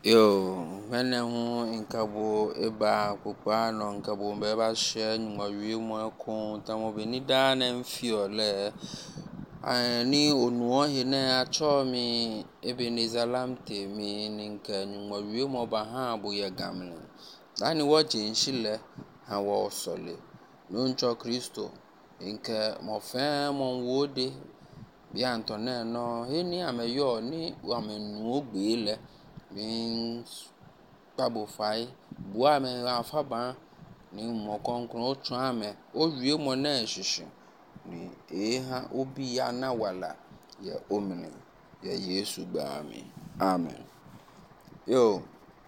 Yo, when nkabo eba kukwa no nkabo mbeba share nyumawie mo ko tamo beni da na mfiole ani onuo hene acho mi Ebenezer Lamte mi ninka nyumawie mo ba ha bo ye gamle dani woje nshile ha wo sole no ncho Kristo nke mo fe mo wode bi antone no heni ameyo ni amenu ogbele means Bible fai bua me afaba ni mo konkron otu ame owie mo na ehihye ni eha obi ya na wala ye omene ye Yesu gba mi amen. Yo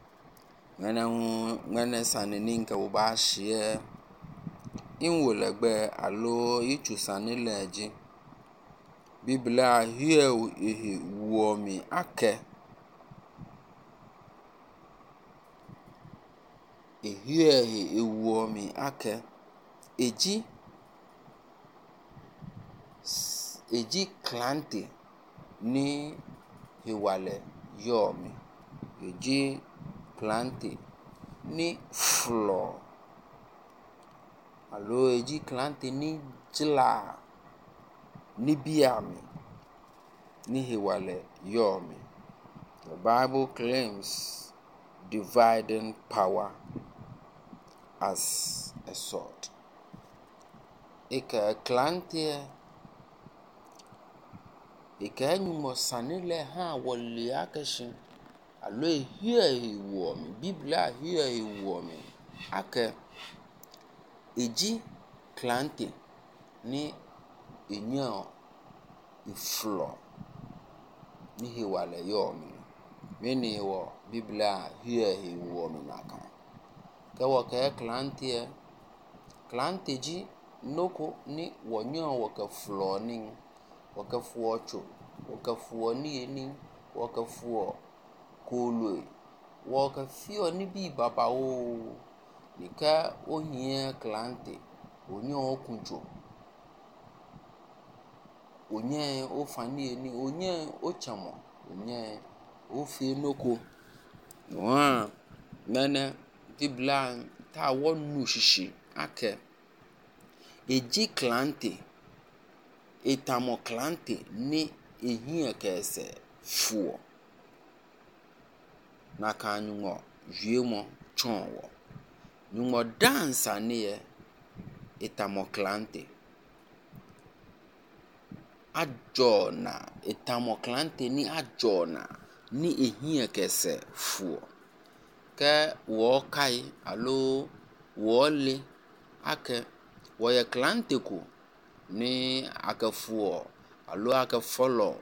ngene saneni nka wo ba hye inwolegbe alo ichu sanileji Biblia hie wo mi ake ehie ewo mi ake eji klante ni hiwale yomi eji klante ni flo alo eji klante ni jila ni biami ni hiwale yomi. The Bible claims dividing power as a sword. Ika klante ika nyumo sanile ha wole akeshin alo ehie wo mi Biblia hie wo mi ake eji klante ni enyo iflo ni hiwale yomi meni wo Biblia hie wo mi naka ke wo ke klante ji noko ni wonyo wo ke flo ni wo ke fu ocho wo ke fu ni eni wo ke fu kolo wo ke fio ni bi baba o ni ka ohie klante onyo okunjo onye ofani eni onye ochamo onye ofi noko wa nene Biblia ta wonu shishi ake eji klante etamo klante ni ehie kese fuo na ka nyumo wiemo chonwo nyumo dansa ni etamo klante ajona etamo klante ni ajona ni ehie kese fuo ke wo kai alo wo le ake wo ye klante ku ni ake fuo alo ake follow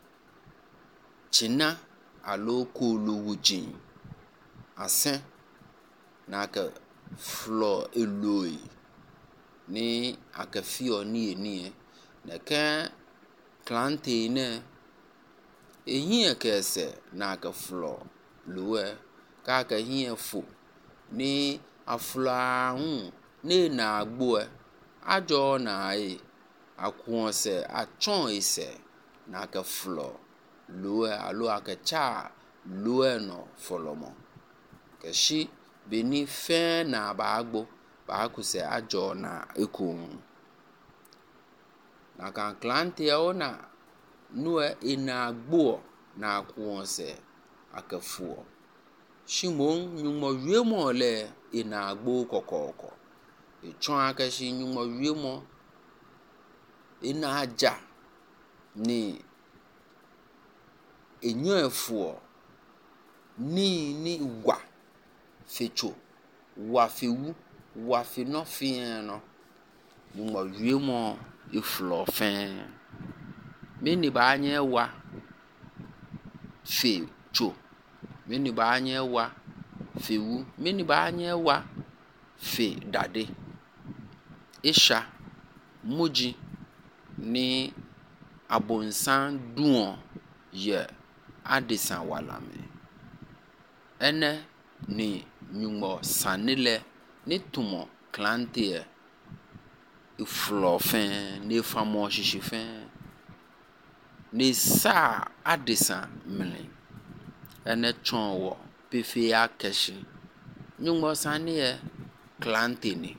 china alo kolo wujin asen na ake flo eloi ni ake fio ni eni na ke klante ne ehie kese na ake flo loe ka ke hie fu ni afla hu ne na agbo ajo na akuon se achon ise na ake flo loe alo ake cha loe no folomo ke shi beni fe na ba agbo ba kuse ajo na ekun na kan klante ona nue ina agbo na akuon se ake fuo shimon nyumo wiemo le ina agbo kokoko echon ake shi nyumo wiemo ina aja ni enyo efuo ni wa fecho wa fewu wa fe no fien no nyumo wiemo iflo fen meni ba anye wa fecho meni ba anye wa fewu meni ba anye wa fe dade isha moji ni abonsan duon ye adesan walame ene ni nyumo sanile ni tumo klante iflo fen ni famo shishi fen ni sa adesan mle ene chon wo pefe akeshi nyungmo sane klante ni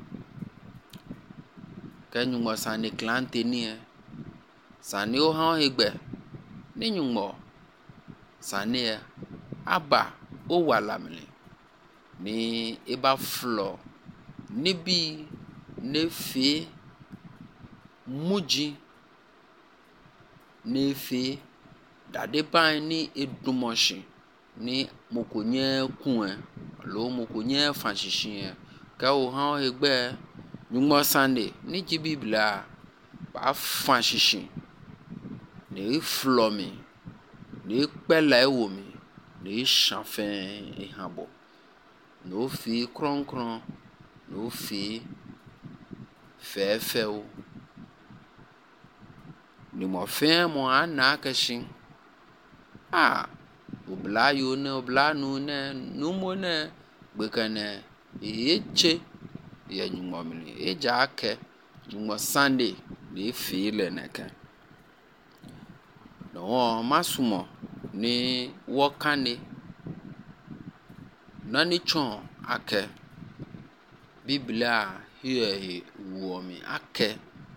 ke nyungmo sane klante ni sane o han hegbe ni nyungmo sane aba o walamle ni eba flo nibi nefe muji nefe dade ban ni edumoshi ni mokonye kun lo mokonye fanshishin ka o han hegbe nyungmo sane ni ji biblia ba fanshishin ni flo mi ni pela ewo mi ni chanfen ehabo no fi kronkron no fi fefeo ni mo fe mo ana kashin obla yo ne obla nu ne numo ne gbekane eche ya nyungmo mi eja ake nyungmo sande ni fi le neke no masumo ni wokane nani chon ake biblia hiye wo mi ake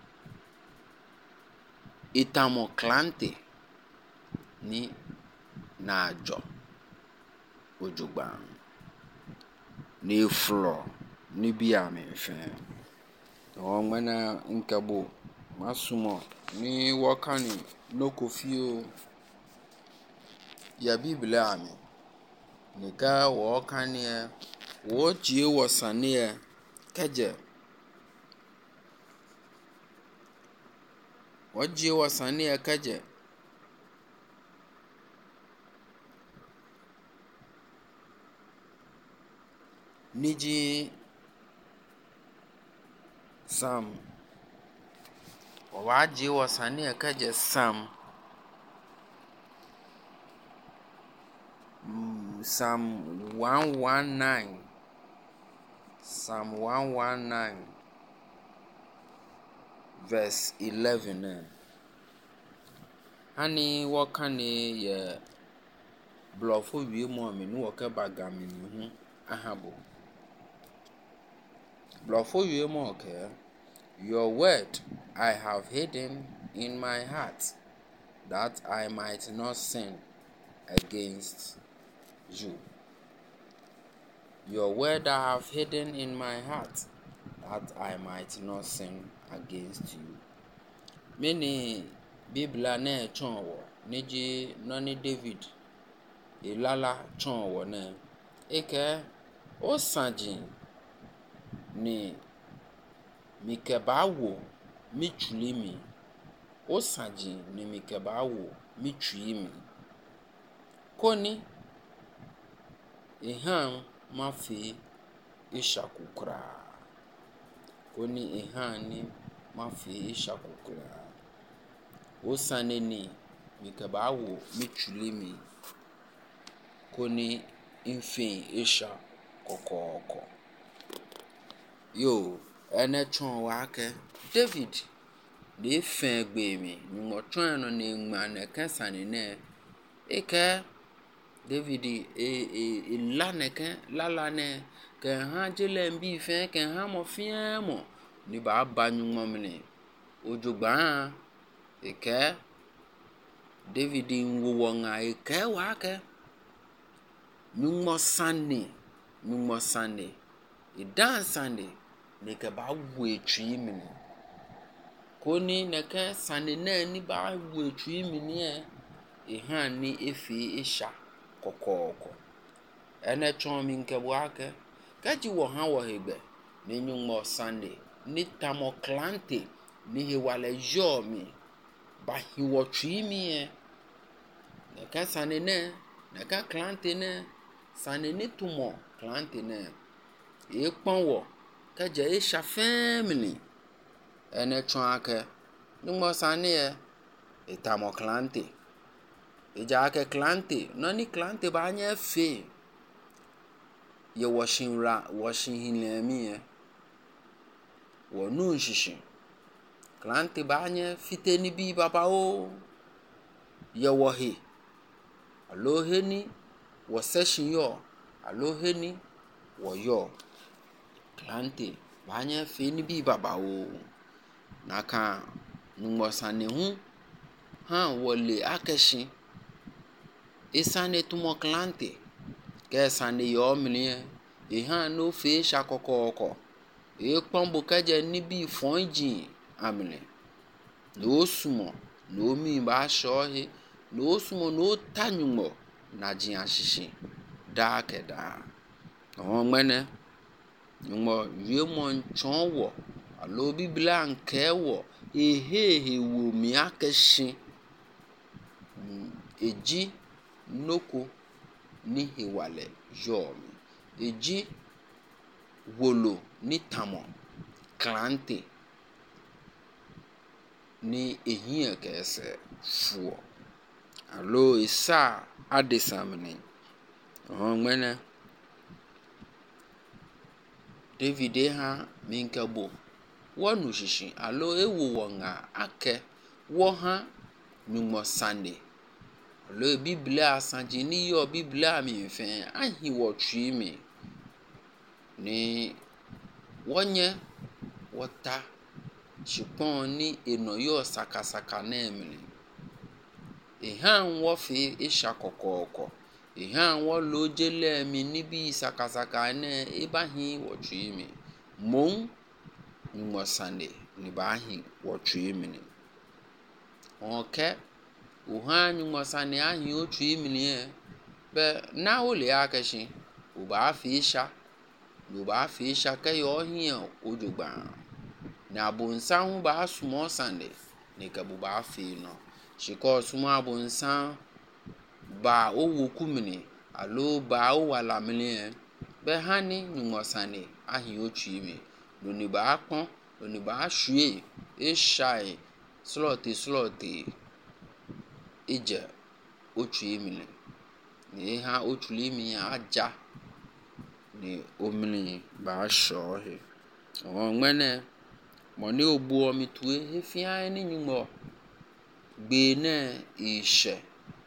itamo klante ni najo ojugba ni flo ni bia me fe o mena nkabo masumo ni wakani nokofio ya biblia mi nika wakani wo ji wasane keje waji wasane keje niji sam waji wasane keje Psalm 119 Psalm 119 verse 11 hani wakane ye blofo wie mo mi no woka bagami ni hu ahabo blofo wie mo ke your word I have hidden in my heart that I might not sin against you. Your word I have hidden in my heart that I might not sin against you. Many Biblia na chonwo neji nani David ilala chonwo na eke o sanjin ni mikebawo michulimi o sanjin ni mikebawo michuimi koni ihan mafi ishakukra koni ihan ni mafi ishakukra o saneni mikebawo michulimi koni infin isha kokoko yo ene chon wake David de fen gbe mi mo chon no ne ngma ne kansane ne eke David laneke lalane ke han jele mbi fen ke han mo fien mo ni ba banyun mne ojugba eke David nwo nga eke wake nyumo sane idan sane ne ke ba wo etwi mne koni ne ke sane na ni ba wo etwi mne ihan ni efi isha kokoko ene chon mi nke wake kaji wo han wo hegbe ni nyumo sane ni tamo klante ni hewale yo mi ba hiwo twi mi ne ka sane ne ka klante ne sane ni tumo klante ne e ponwo kaje isha family ene chon ake nyumo sane itamo klante eja ake klante nani klante ba anya fe ye washing hilemi wonu nshishin klante ba anya fiteni bi baba o ye wohe alo heni wo session yo alo heni wo yo klante banye fe ni bi baba o na ka numo sane hu ha wole akeshin isane tumo klante ke sane yo mini e ha no fe sha kokoko e kpombo kaje ni bi fonji amne no sumo no mi ba shohi no sumo no tanyumo na jin ashishi da keda o mene numo wiemo nchonwo alo biblia nke wo ehehe wo mi akeshin eji noko ni hewale yomi eji wolo ni tamo klante ni ehia kese fuo alo isa adesamni mene David ha minkabo wonu shishi alo ewo wonga ake wo ha numo sande alo biblia asanji ni yo biblia mi fe ahi wo twi mi ni wonye wota chipon ni enoyo sakasaka na emini ihan wo fi isha kokoko ihan wo lojele mi ni bi sakasaka na ibahi wo twi mi mon numo sande ni bahi wo twi mi ni okay uhan numo sande ahi wo twi mi ni be na ole akeshin o ba fi isha lo ba fi isha ke yo hin ojugba na bonsan hu ba sumo sande ni ka bu ba fi no shiko sumo abonsan ba owo kumini alo ba o wala mini be hani numo sande ahi o twi mi lo ni ba pon lo ni ba hwe e shai slote ije o twi mi ni ha o twi mi aja ni omini ba shohe o mene mo ni obu omi tuwe hefia ni nyumo gbe na ishe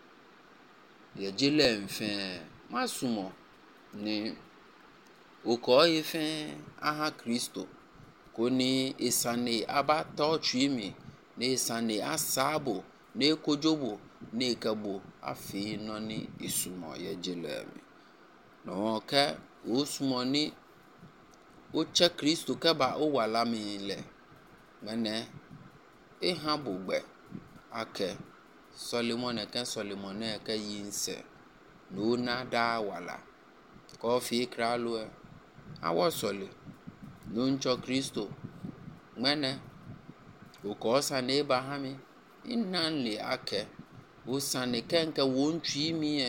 ye jile mfe masumo ni oko ife aha Kristo ko ni isane abato twimi ni isane asabo ni kojobo ni kabo afi no ni isumo ye jile mi no ke osumo ni oche Kristo kaba o wala mi le mene ha bugbe ake Solomon ke yinse no na da wala ko fi kralo awo sole no ncho Kristo mene o ko sane Abraham inanle ake o sane kenke won twi mi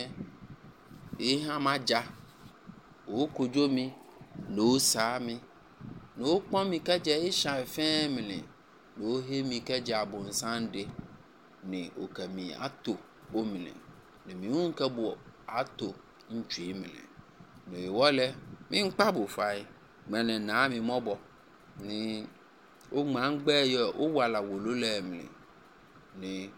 ha maja o kojomi no sami no kpomi kaje isha family no hemi kaje abonsande ni okami ato omile ni mi unka bo ato ntwi mile ni wole mi npa bo fai mene na mi mobo ni o ma ngbe yo o wala wolule mile ni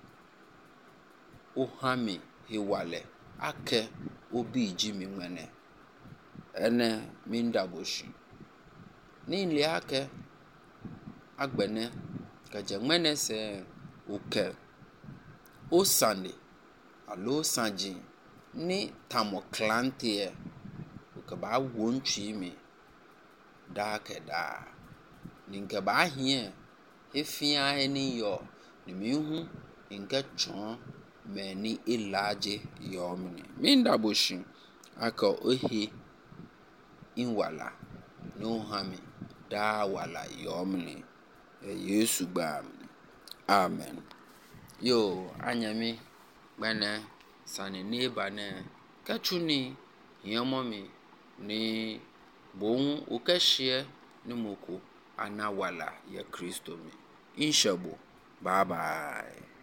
o hami hewale ake obi jimi mene ene mindaboshi ni ile ake agbene kaje mene se oke o sande alo sanji ni tamo klante o ka ba won twi mi da ke da ni nke ba hie efia eni yo ni mi hu nke chon me ni ilaje yo mini mindaboshi aka ohi inwala no hami da wala yomni Yesu gba amen yo anyami gbene sani neba ne kachuni yomomi ni bon ukeshie ni moko ana wala ya Kristo mi inshabu bye bye.